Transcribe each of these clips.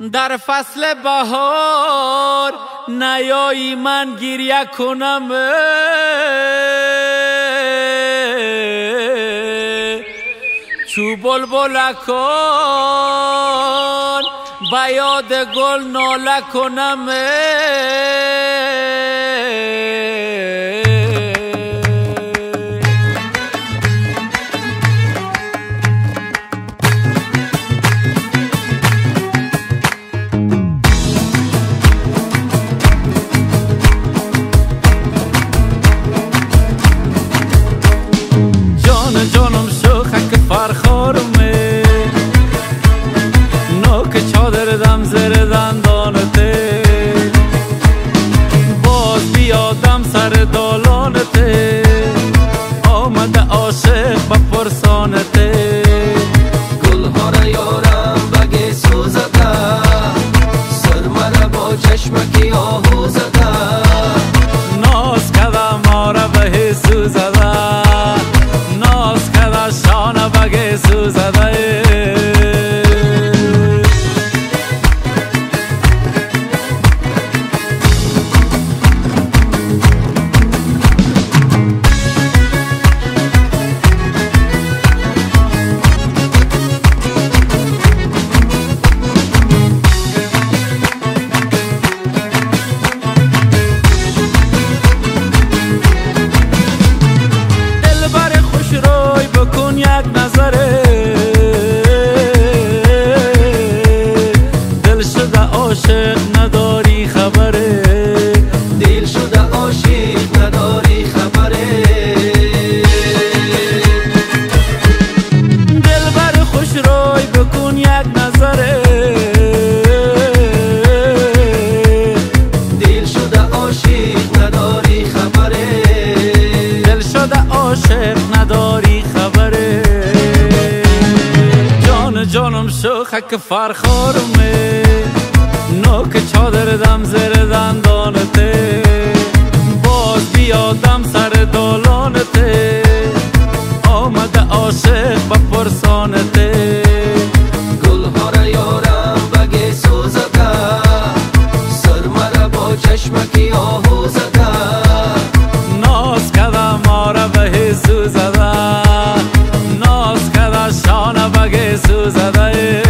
در فصل بهار نیایی من گریه کنم، چو بلبلکان با یاد گل ناله کنم. جانم شوخک فرخارمه، نوک چادر دم زیر دندانته، باز بیادم سر دالانته، آمده عاشق با پرسانته. گلها را یارم بگی سوزده، سرمه با چشمکی آهو زده، ناز کده ما را به سوزده، ناز کده شانه بگی سوزده. بکن یک نظره، دل شده عاشق نداری خبره، دل شده عاشق نداری خبره. دل بر خوش روی بکن یک نظره، دل شده عاشق نداری خبره، دل شده عاشق نداری خبره. جانم شوخک فرخارمه، نوک چادر دم زیر دندانته، باز بیادم سر دالانته، آمده عاشق با پرسانته. گلها را یارم بگی سوزده، سرمه با چشمکی آهو زده، ناز کده ما را به سوزده، ناز کده شانه بگی سوزده.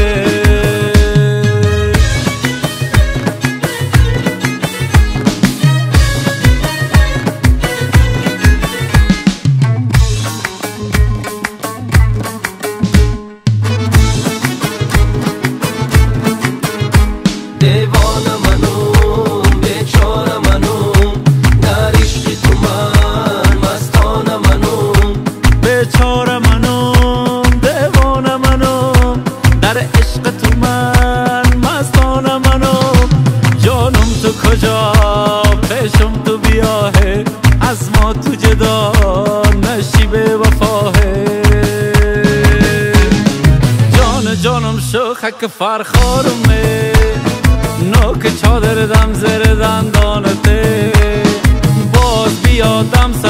دیوانه منو بیچاره منو، در عشق تو من مستانه منو، بیچاره منم دیوانه منم، در عشق تو من مستانه منم. جانم تو کجا پیشم تو بیاهه، از ما تو جدا نشی به وفاهه. جانم شوخک فرخارمه، نوک چادر دم زیر دندانته، باز بیادم